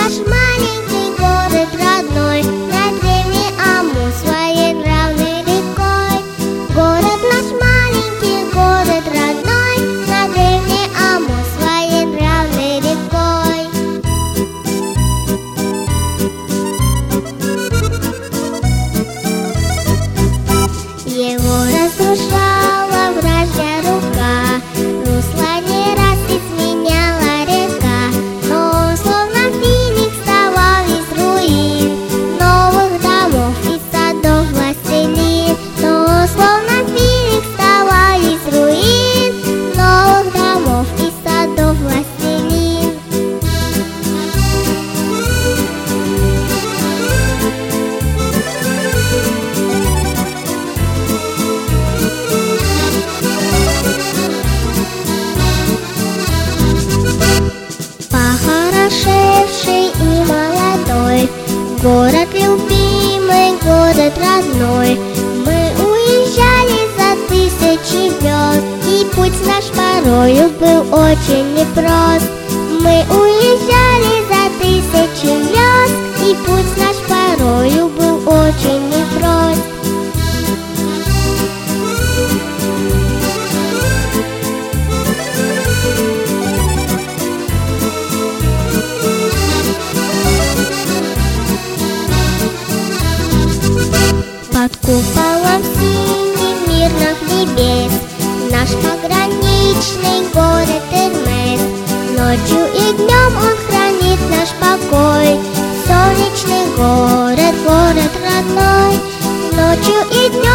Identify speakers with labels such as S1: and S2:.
S1: наш маленький город родной, на древний Амур своенравной рекой. Город наш маленький город родной, на древний Амур своенравной рекой. Его разрушала вражья рука, русло не раз изменяла река, но он словно феникс вставал из руин, новых домов и садов властелин. Но он словно феникс вставал из руин, новых домов и садов властелин. Похорошевший и молодой, город любимый, город родной. Мы уезжали за тысячи звезд, и путь наш порою был очень непрост. Мы уезжали за тысячи звезд, и путь наш порою был очень непрост. Под куполом синих мирных небес наш пограничный город Эрмес. Ночью и днем он хранит наш покой, солнечный город, город родной. Ночью и днем